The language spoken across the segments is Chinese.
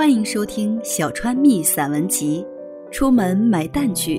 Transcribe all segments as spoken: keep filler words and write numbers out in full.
欢迎收听小川蜜散文集《出门买蛋去》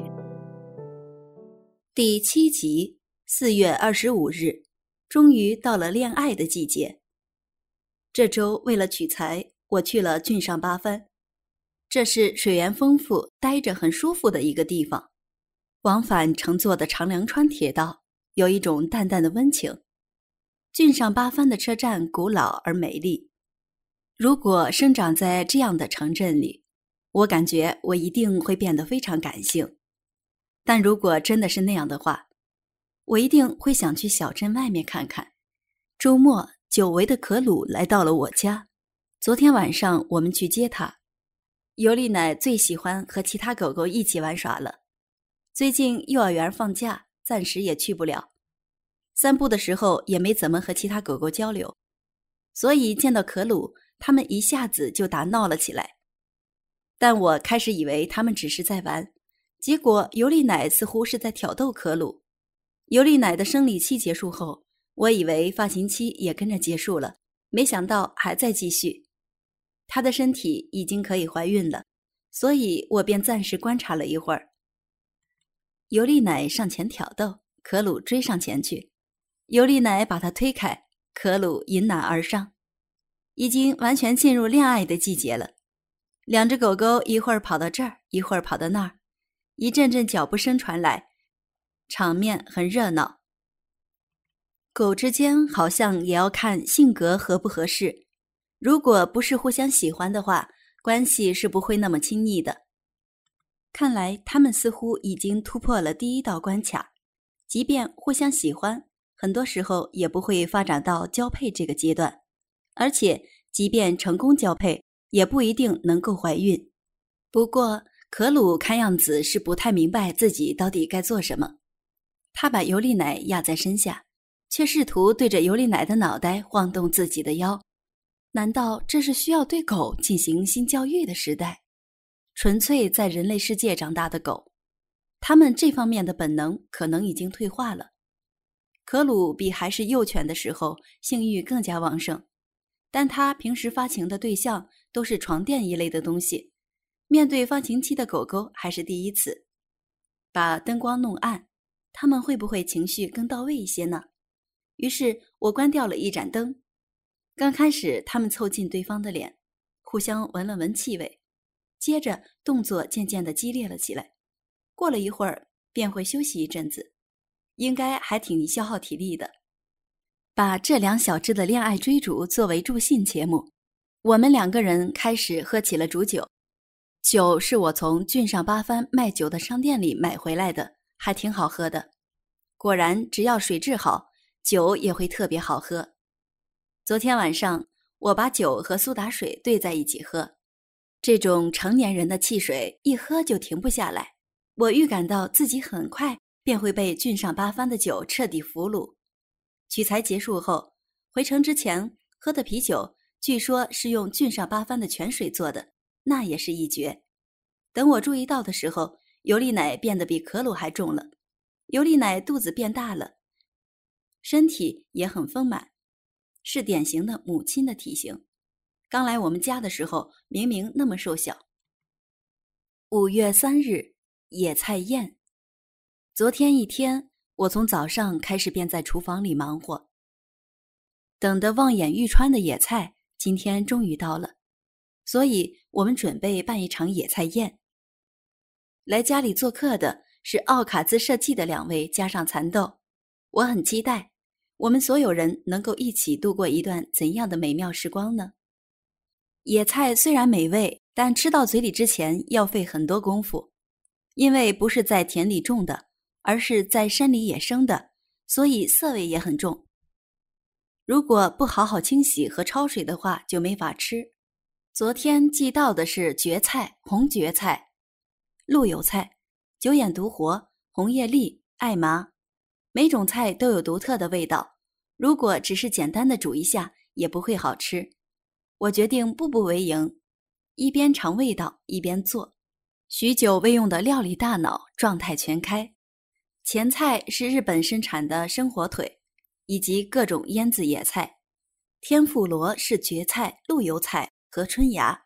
第七集。四月二十五日，终于到了恋爱的季节。这周为了取材，我去了郡上八幡。这是水源丰富、待着很舒服的一个地方。往返乘坐的长梁川铁道有一种淡淡的温情。郡上八幡的车站古老而美丽。如果生长在这样的城镇里，我感觉我一定会变得非常感性。但如果真的是那样的话，我一定会想去小镇外面看看。周末，久违的可鲁来到了我家。昨天晚上我们去接他。尤丽奶最喜欢和其他狗狗一起玩耍了。最近幼儿园放假，暂时也去不了。散步的时候也没怎么和其他狗狗交流，所以见到可鲁，他们一下子就打闹了起来。但我开始以为他们只是在玩，结果尤丽奶似乎是在挑逗可鲁。尤丽奶的生理期结束后，我以为发情期也跟着结束了，没想到还在继续。她的身体已经可以怀孕了，所以我便暂时观察了一会儿。尤丽奶上前挑逗，可鲁追上前去。尤丽奶把她推开，可鲁迎难而上。已经完全进入恋爱的季节了。两只狗狗一会儿跑到这儿，一会儿跑到那儿，一阵阵脚步声传来，场面很热闹。狗之间好像也要看性格合不合适，如果不是互相喜欢的话，关系是不会那么亲密的。看来他们似乎已经突破了第一道关卡，即便互相喜欢，很多时候也不会发展到交配这个阶段，而且即便成功交配，也不一定能够怀孕。不过可鲁看样子是不太明白自己到底该做什么。他把尤丽奶压在身下，却试图对着尤丽奶的脑袋晃动自己的腰。难道这是需要对狗进行性教育的时代？纯粹在人类世界长大的狗，它们这方面的本能可能已经退化了。可鲁比还是幼犬的时候性欲更加旺盛，但他平时发情的对象都是床垫一类的东西，面对发情期的狗狗还是第一次。把灯光弄暗，他们会不会情绪更到位一些呢？于是我关掉了一盏灯。刚开始他们凑近对方的脸，互相闻了闻气味，接着动作渐渐地激烈了起来。过了一会儿便会休息一阵子，应该还挺消耗体力的。把这两小只的恋爱追逐作为助兴节目，我们两个人开始喝起了煮酒。酒是我从郡上八幡卖酒的商店里买回来的，还挺好喝的。果然只要水质好，酒也会特别好喝。昨天晚上我把酒和苏打水兑在一起喝，这种成年人的汽水一喝就停不下来。我预感到自己很快便会被郡上八幡的酒彻底俘虏。取材结束后，回城之前喝的啤酒据说是用郡上八幡的泉水做的，那也是一绝。等我注意到的时候，尤丽奶变得比可鲁还重了。尤丽奶肚子变大了，身体也很丰满，是典型的母亲的体型。刚来我们家的时候明明那么瘦小。五月三日，野菜宴。昨天一天，我从早上开始便在厨房里忙活。等得望眼欲穿的野菜，今天终于到了，所以我们准备办一场野菜宴。来家里做客的是奥卡兹设计的两位加上蚕豆，我很期待我们所有人能够一起度过一段怎样的美妙时光呢？野菜虽然美味，但吃到嘴里之前要费很多功夫，因为不是在田里种的，而是在山里野生的，所以涩味也很重。如果不好好清洗和焯水的话，就没法吃。昨天寄到的是蕨菜、红蕨菜、鹿油菜、九眼独活、红叶栗、艾麻，每种菜都有独特的味道，如果只是简单的煮一下也不会好吃。我决定步步为营，一边尝味道一边做。许久未用的料理大脑状态全开。前菜是日本生产的生火腿以及各种腌制野菜，天妇罗是蕨菜、鹿油菜和春芽，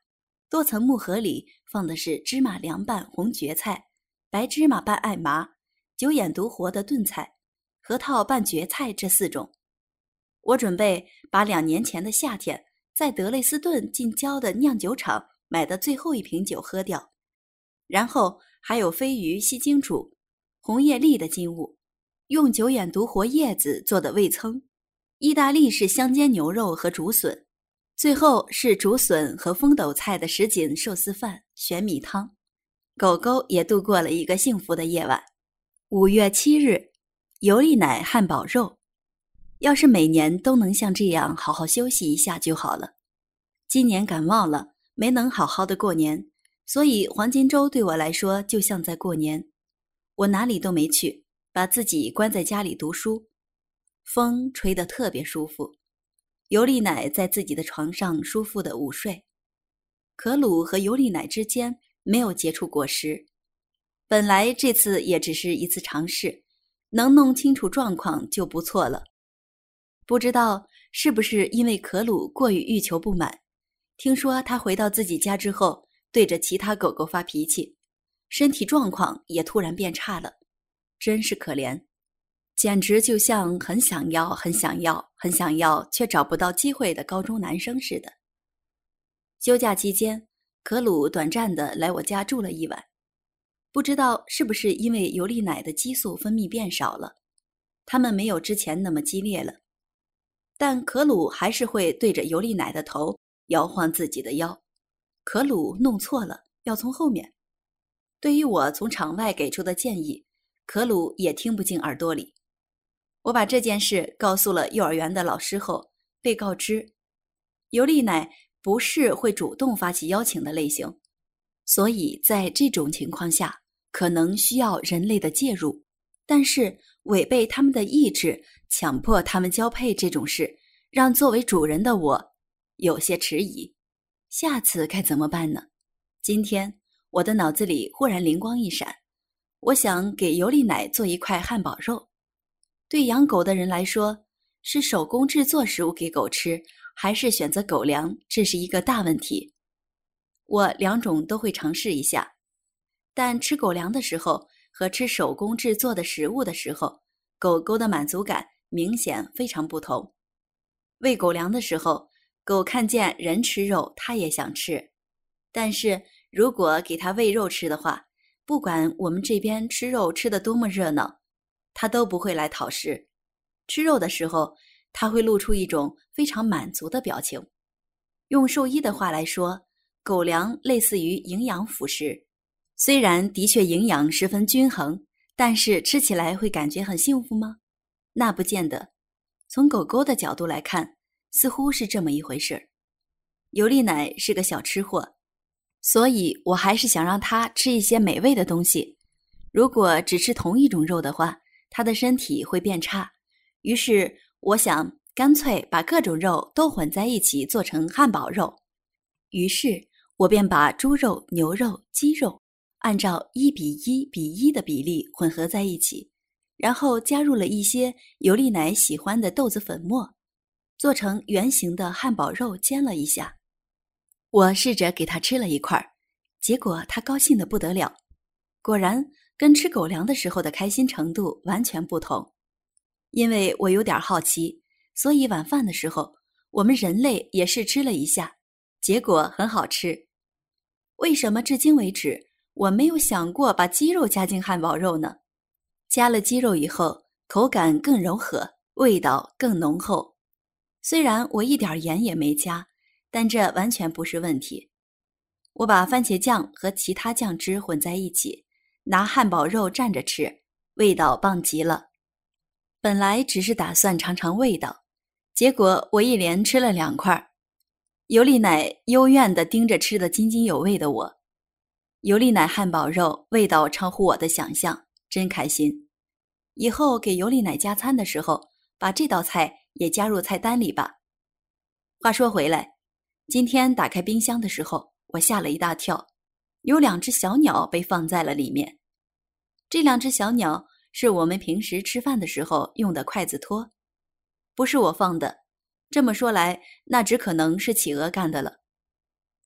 多层木盒里放的是芝麻凉拌红蕨菜、白芝麻拌艾麻、九眼独活的炖菜、核桃拌蕨菜这四种。我准备把两年前的夏天在德累斯顿近郊的酿酒厂买的最后一瓶酒喝掉，然后还有飞鱼西京煮、红叶栗的金物，用九眼独活叶子做的味噌，意大利式香煎牛肉和竹笋，最后是竹笋和风斗菜的什锦寿司饭、玄米汤。狗狗也度过了一个幸福的夜晚。五月七日，尤利奶汉堡肉。要是每年都能像这样好好休息一下就好了。今年感冒了，没能好好的过年，所以黄金周对我来说就像在过年。我哪里都没去，把自己关在家里读书。风吹得特别舒服，尤利奶在自己的床上舒服地午睡。可鲁和尤利奶之间没有结出果实。本来这次也只是一次尝试，能弄清楚状况就不错了。不知道是不是因为可鲁过于欲求不满，听说他回到自己家之后对着其他狗狗发脾气，身体状况也突然变差了，真是可怜，简直就像很想要很想要很想要却找不到机会的高中男生似的。休假期间，可鲁短暂的来我家住了一晚，不知道是不是因为尤利奶的激素分泌变少了，他们没有之前那么激烈了。但可鲁还是会对着尤利奶的头摇晃自己的腰，可鲁弄错了，要从后面。对于我从场外给出的建议，可鲁也听不进耳朵里。我把这件事告诉了幼儿园的老师后，被告知尤利奶不是会主动发起邀请的类型，所以在这种情况下可能需要人类的介入，但是违背他们的意志强迫他们交配这种事，让作为主人的我有些迟疑。下次该怎么办呢？今天我的脑子里忽然灵光一闪，我想给尤利奶做一块汉堡肉。对养狗的人来说，是手工制作食物给狗吃，还是选择狗粮，这是一个大问题。我两种都会尝试一下，但吃狗粮的时候和吃手工制作的食物的时候，狗狗的满足感明显非常不同。喂狗粮的时候，狗看见人吃肉，它也想吃。但是如果给它喂肉吃的话，不管我们这边吃肉吃得多么热闹，它都不会来讨食。吃肉的时候，它会露出一种非常满足的表情。用兽医的话来说，狗粮类似于营养辅食，虽然的确营养十分均衡，但是吃起来会感觉很幸福吗？那不见得。从狗狗的角度来看，似乎是这么一回事。尤利奶是个小吃货，所以我还是想让它吃一些美味的东西。如果只吃同一种肉的话，它的身体会变差。于是我想干脆把各种肉都混在一起做成汉堡肉。于是我便把猪肉、牛肉、鸡肉按照一比一比一的比例混合在一起，然后加入了一些尤利奶喜欢的豆子粉末，做成圆形的汉堡肉煎了一下。我试着给它吃了一块，结果它高兴得不得了。果然跟吃狗粮的时候的开心程度完全不同。因为我有点好奇，所以晚饭的时候我们人类也试吃了一下，结果很好吃。为什么至今为止我没有想过把鸡肉加进汉堡肉呢？加了鸡肉以后，口感更柔和，味道更浓厚。虽然我一点盐也没加，但这完全不是问题。我把番茄酱和其他酱汁混在一起，拿汉堡肉蘸着吃，味道棒极了。本来只是打算尝尝味道，结果我一连吃了两块。尤利奶幽怨地盯着吃得津津有味的我。尤利奶汉堡肉味道超乎我的想象，真开心。以后给尤利奶加餐的时候，把这道菜也加入菜单里吧。话说回来，今天打开冰箱的时候，我吓了一大跳，有两只小鸟被放在了里面。这两只小鸟是我们平时吃饭的时候用的筷子托，不是我放的。这么说来，那只可能是企鹅干的了。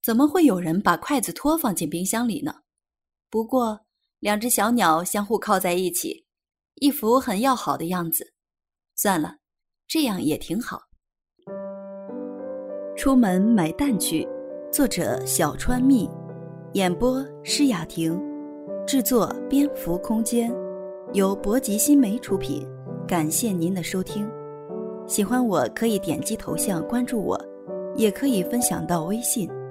怎么会有人把筷子托放进冰箱里呢？不过，两只小鸟相互靠在一起，一副很要好的样子。算了，这样也挺好。出门买蛋去，作者小川蜜，演播施雅婷，制作蝙蝠空间，由博吉新媒出品。感谢您的收听，喜欢我可以点击头像关注我，也可以分享到微信。